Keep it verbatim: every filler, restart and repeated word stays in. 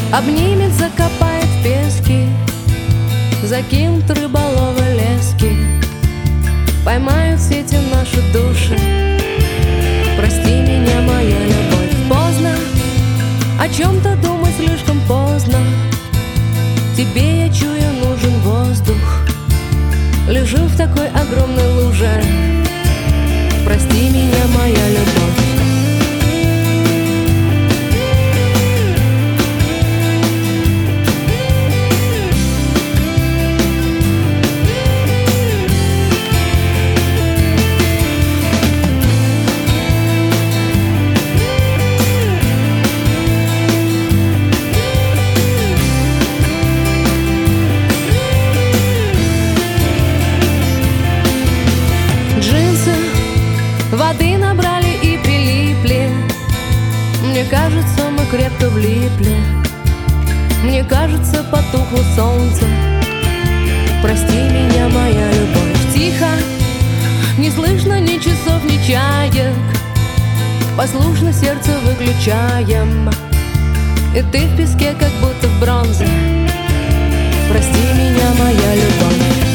обнимет, закопает в пески, закинут рыболовы лески, поймают в сети наши души. Прости меня, моя любовь. Поздно о чем-то думать, слишком поздно. Тебе, я чую, нужен воздух. Лежу в такой огромной луже. Прости меня, моя любовь. Воды набрали и прилипли. Мне кажется, мы крепко влипли. Мне кажется, потухло солнце. Прости меня, моя любовь. Тихо, не слышно ни часов, ни чаек. Послушно сердце выключаем. И ты в песке, как будто в бронзе. Прости меня, моя любовь.